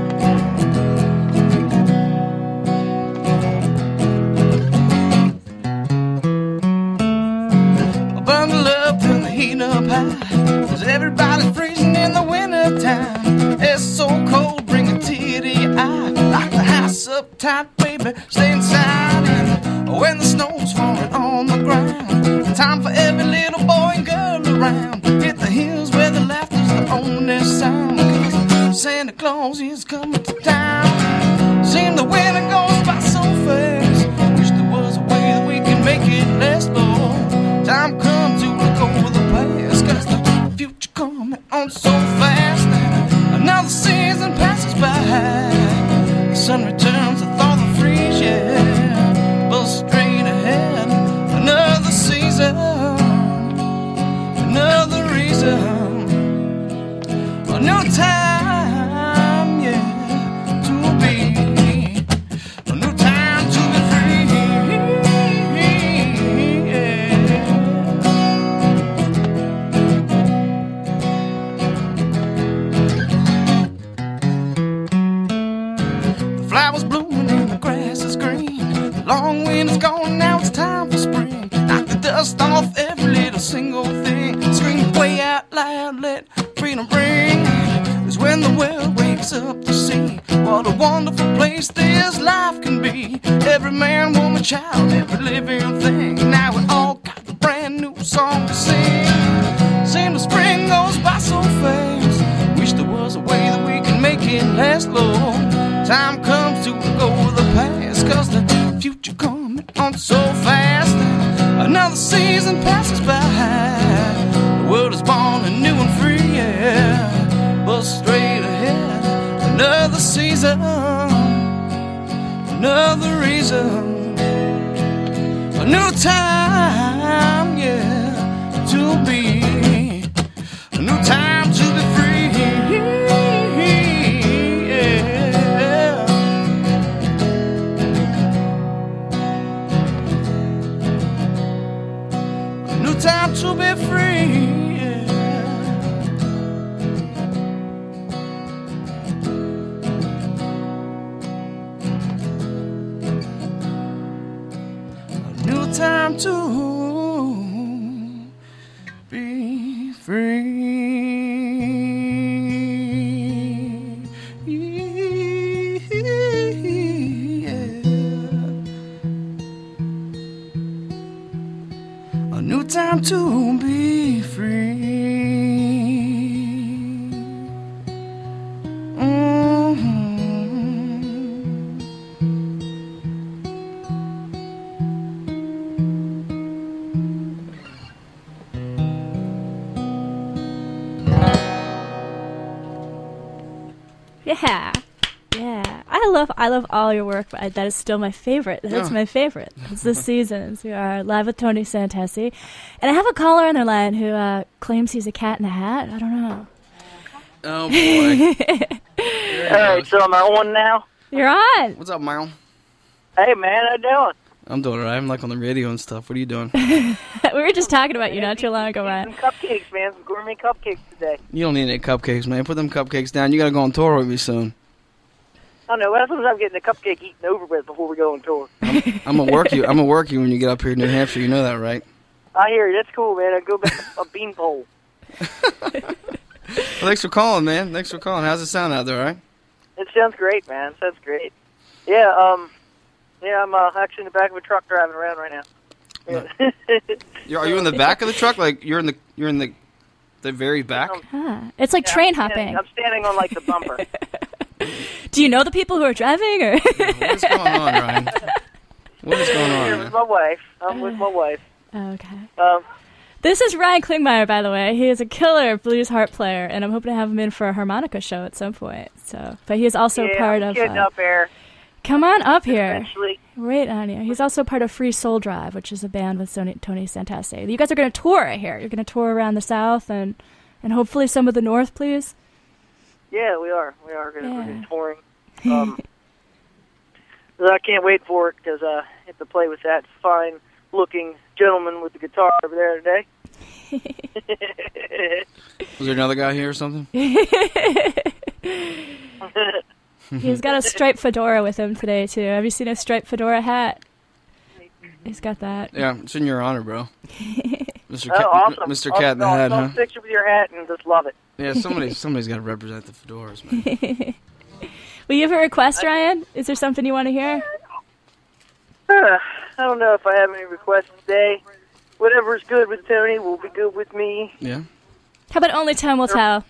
Bundle up and the heat up high, cause everybody's freezing in the winter time. It's so cold, bring a tear to your eye. Lock the house up tight, baby, stay inside. And when the snow's falling on the ground, time for every little boy and girl around. Hit the hills where the laughter's the only sound, cause Santa Claus is coming to town. Seem the winter goes by so fast. Wish there was a way that we can make it last long. Time comes to go with the past, cause the future coming on so fast. Another season passes by. The sun returns to thaw the freeze, yeah. But straight ahead, another season, another reason, a new time, yeah, to be, a new time to be free, yeah. The flowers blooming and the grass is green. The long winter's gone, now it's time for spring. Knock the dust off every little single thing. Scream way out loud, let freedom ring. It's when the world wakes up to see what a wonderful place this life can be. Every man, woman, child, every living thing. Now we all got a brand new song to sing. Seem the spring goes by so fast. Wish there was a way that we can make it last long. Time comes to go with the past, cause the future coming on so fast. Another season passes by. The world is born anew and free, yeah. But straight ahead, another season, another reason, a new time, yeah, to be, a new time to be free, yeah. A new time to be free, yeah. A new time to be free. A new time to be free. Mm-hmm. Yeah. Yeah. I love I love all your work, but I, that is still my favorite. That's Yeah. my favorite. It's this season. So we are live with Tony Santesi. And I have a caller on their line who uh, claims he's a cat in a hat. I don't know. Oh, boy. All right, so am I on now? You're on. What's up, Meryl? Hey, man, how you doing? I'm doing all right. I'm like on the radio and stuff. What are you doing? We were just talking about you not too long ago, Some Ryan. cupcakes, man. Some gourmet cupcakes today. You don't need any cupcakes, man. Put them cupcakes down. You got to go on tour with me soon. I don't know. Well, sometimes I'm getting the cupcake eaten over with before we go on tour. I'm gonna work you. I'm gonna work you when you get up here to New Hampshire. You know that, right? I hear you. That's cool, man. I go back to a beanpole. Well, thanks for calling, man. Thanks for calling. How's it sound out there, all right? It sounds great, man. It sounds great. Yeah, um, yeah, I'm uh, actually in the back of a truck driving around right now. No. You're, are you in the back of the truck? Like you're in the you're in the the very back? Ah, it's like Yeah, train I'm standing- hopping. I'm standing on like the bumper. Do you know the people who are driving? Or What is going on, Ryan? What is going on? Here Man? with my wife. I'm with my wife. Okay. Um, This is Ryan Klingmeyer, by the way. He is a killer blues harp player, and I'm hoping to have him in for a harmonica show at some point. So, but he is also yeah, part I'm of. getting Uh, up there. come on up here. Eventually. Wait on you. He's also part of Free Soul Drive, which is a band with Tony, Tony Santasi. You guys are going to tour, I hear. You're going to tour around the South and, and hopefully some of the North, please. Yeah, we are. We are going to Yeah. be touring. Um, but I can't wait for it because uh, I get to play with that fine-looking gentleman with the guitar over there today. Was there another guy here or something? He's got a striped fedora with him today, too. Have you seen a striped fedora hat? He's got that. Yeah, it's in your honor, bro. Mister Oh, Cat, awesome. Mister Awesome. Cat in the I'll- Hat, I'll huh? take a picture with your hat and just love it. Yeah, somebody somebody's got to represent the fedoras, man. Will you have a request, Ryan? Is there something you want to hear? Uh, I don't know if I have any requests today. Whatever's good with Tony will be good with me. Yeah. How about Only Time Will Tell?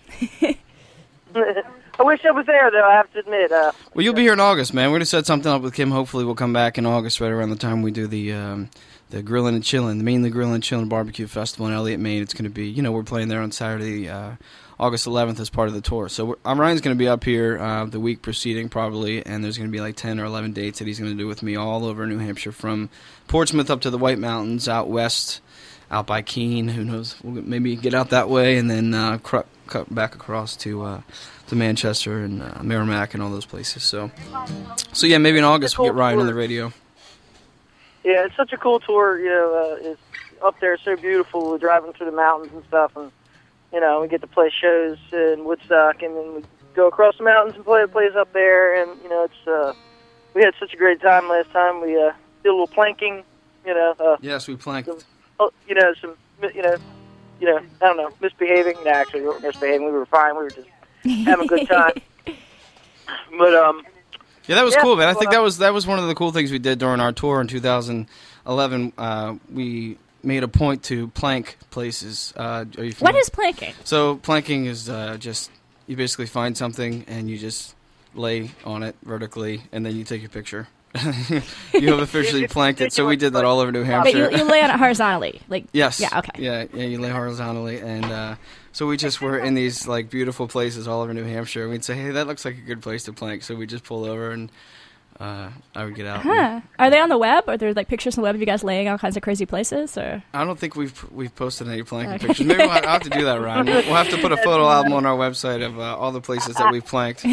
I wish I was there, though, I have to admit. Uh, Well, you'll be here in August, man. We're gonna set something up with Kim. Hopefully, we'll come back in August, right around the time we do the um, the Grillin' and Chillin', the mainly Grillin' and Chillin' Barbecue Festival in Elliott, Maine. It's gonna be, you know, we're playing there on Saturday, uh, August eleventh, as part of the tour. So we're, um, Ryan's gonna be up here uh, the week preceding, probably, and there's gonna be like ten or eleven dates that he's gonna do with me all over New Hampshire, from Portsmouth up to the White Mountains, out west, out by Keene. Who knows? We'll maybe get out that way, and then uh, cr- cut back across to. Uh, to Manchester and uh, Merrimack and all those places. So, so yeah, maybe in August we'll get Ryan on the radio. Yeah, it's such a cool tour. You know, uh, it's up there, so beautiful. We're driving through the mountains and stuff, and you know, we get to play shows in Woodstock, and then we go across the mountains and play a place up there. And you know, it's uh, we had such a great time last time. We uh, did a little planking. You know, uh, Yes, we planked. some, oh, you know, some, you know, you know, I don't know, misbehaving. No, actually, we weren't misbehaving. We were fine. We were just having a good time. But um, Yeah, that was Yeah, cool, man. I well, think that was that was one of the cool things we did during our tour in two thousand eleven. Uh, we made a point to plank places. Uh, are you What familiar? is planking? So planking is uh, just you basically find something and you just lay on it vertically, and then you take a picture. You have officially planked it. So we did that all over New Wait, Hampshire. you, you lay on it horizontally. Like, Yes. Yeah, okay. Yeah, yeah, you lay horizontally, and uh, so we just were in these like beautiful places all over New Hampshire. We'd say, "Hey, that looks like a good place to plank." So we just pull over, and uh, I would get out. and- Huh. Are they on the web? Are there like pictures on the web of you guys laying all kinds of crazy places? Or I don't think we've we've posted any planking Okay. pictures. Maybe we'll have, I'll have to do that, Ryan. We'll, we'll have to put a photo album on our website of uh, all the places that we've planked.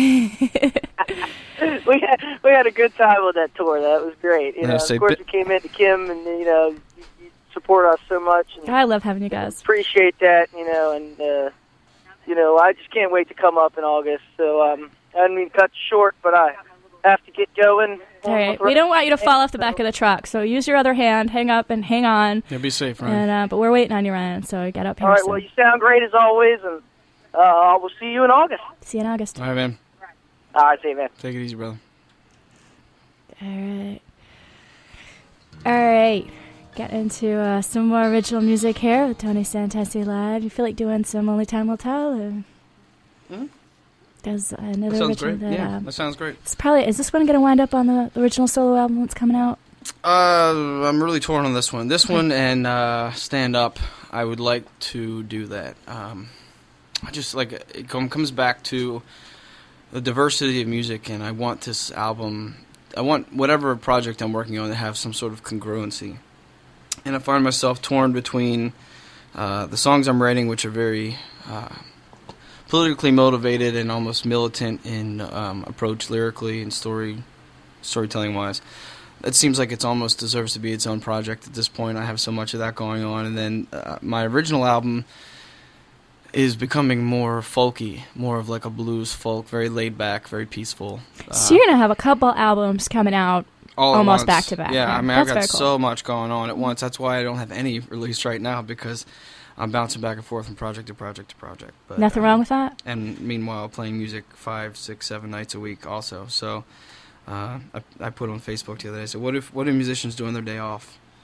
we had we had a good time with that tour. That was great. You Yeah, know, say of course, bi- we came into Kim, and you know, you, you support us so much, and I love having you guys. appreciate that. You know, and uh, you know, I just can't wait to come up in August. So um, I didn't mean to cut you short, but I have to get going. All right. We don't want you to fall off the back of the truck, so use your other hand, hang up, and hang on. Yeah, be safe, Ryan. And uh, but we're waiting on you, Ryan. So get up here All right. soon. Well, you sound great as always, and uh, we'll see you in August. See you in August. All right, man. All right, see you, man. Take it easy, brother. All right. All right. Get into uh, some more original music here with Tony Santesi live. You feel like doing some Only Time Will Tell? Or Hmm? Does another That sounds original great. that, Yeah, um, that sounds great. it's probably is this one going to wind up on the, the original solo album that's coming out? Uh, I'm really torn on this one. This one and uh, Stand Up, I would like to do that. Um, I just like it com- comes back to the diversity of music, and I want this album. I want whatever project I'm working on to have some sort of congruency. And I find myself torn between uh, the songs I'm writing, which are very uh, politically motivated and almost militant in um, approach lyrically and story storytelling wise. It seems like it's almost deserves to be its own project at this point. I have so much of that going on. And then uh, my original album is becoming more folky, more of like a blues folk, very laid back, very peaceful. Uh, So you're going to have a couple albums coming out. all at almost once. back to back. Yeah, Yeah, I mean, that's I've very got cool. so much going on at once. That's why I don't have any release right now, because I'm bouncing back and forth from project to project to project. But, Nothing uh, wrong with that? And meanwhile, playing music five, six, seven nights a week also. So uh, I, I put on Facebook the other day, I said, what if what do musicians do on their day off?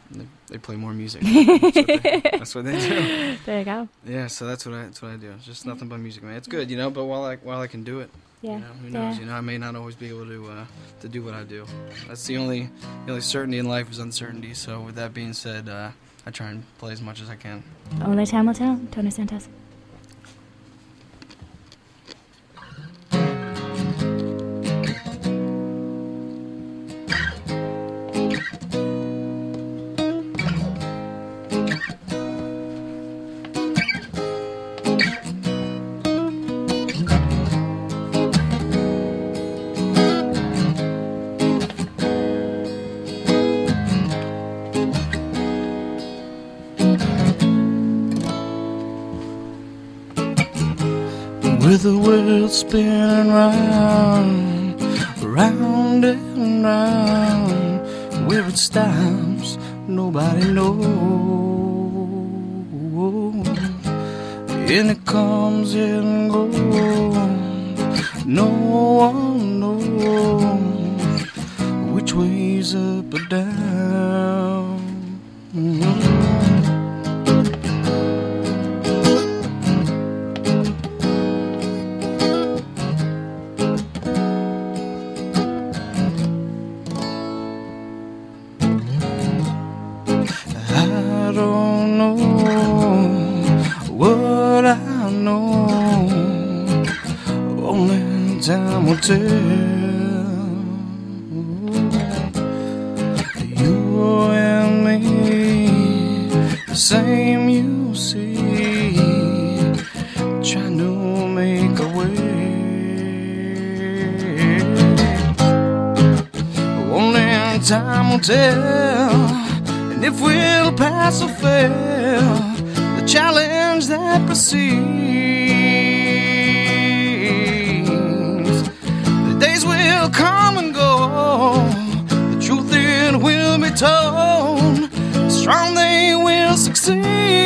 They, they play more music. That's what they, that's what they do. There you go. Yeah, so that's what I that's what I do. It's just nothing but music, man. It's good, you know. But while I while I can do it, Yeah. you know, who knows? Yeah. You know, I may not always be able to uh, to do what I do. That's the only the only certainty in life is uncertainty. So with that being said, uh, I try and play as much as I can. Only time will tell. Tony Santesi. With the world spinning round, round and round, where it stops, nobody knows. And it comes and goes, no one knows which way's up or down. Mm-hmm. Time will tell. You and me, the same you see, trying to make a way. Only time will tell, and if we'll pass or fail the challenge that precedes. Will come and go, the truth it will be told, strong they will succeed,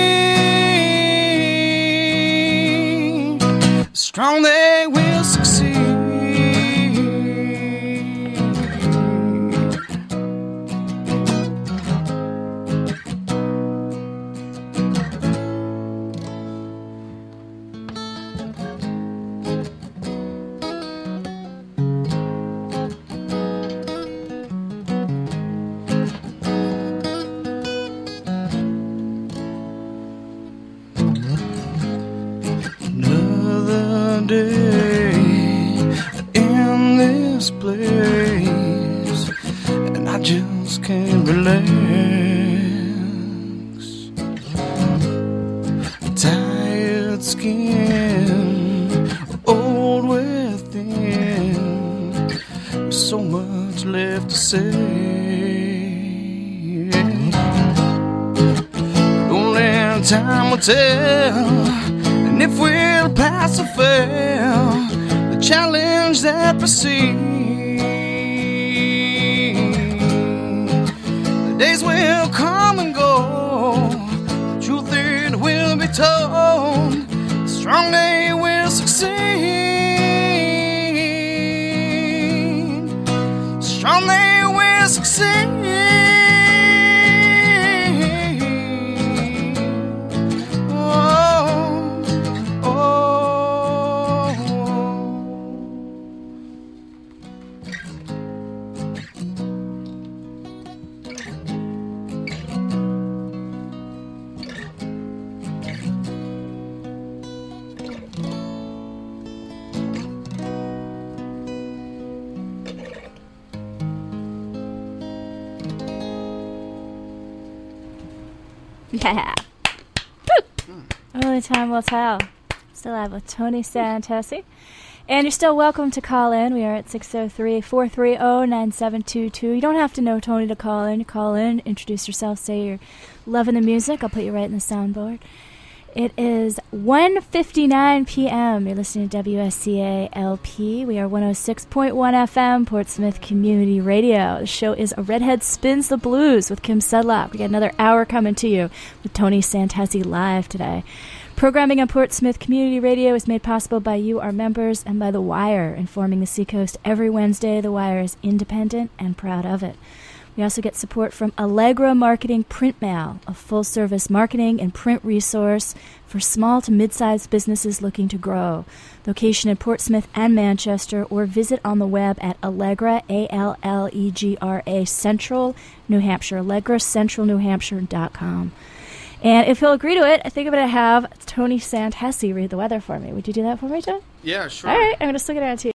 strong they will succeed. In this place, and I just can't relax. Tired skin, old within, with so much left to say. Only time will tell, and if we'll pass or fail the challenge that precedes, the days will come and go, the truth it will be told, strong they will succeed, strong they will succeed. Yeah. Woo. Only time will tell. Still live with Tony Santesi. And you're still welcome to call in. We are at six oh three, four three oh, nine seven two two. You don't have to know Tony to call in. You call in, introduce yourself, say you're loving the music. I'll put you right in the soundboard. It is one fifty-nine p.m. You're listening to W S C A L P. We are one oh six point one F M, Portsmouth Community Radio. The show is A Redhead Spins the Blues with Kim Sedlock. We got another hour coming to you with Tony Santesi live today. Programming on Portsmouth Community Radio is made possible by you, our members, and by The Wire, informing the Seacoast every Wednesday. The Wire is independent and proud of it. We also get support from Allegra Marketing Print Mail, a full-service marketing and print resource for small to mid-sized businesses looking to grow. Location in Portsmouth and Manchester, or visit on the web at Allegra, A L L E G R A, Central, New Hampshire, allegra central new hampshire dot com. And if he'll agree to it, I think I'm going to have Tony Santesi read the weather for me. Would you do that for me, John? Yeah, sure. All right, I'm going to stick it out to you.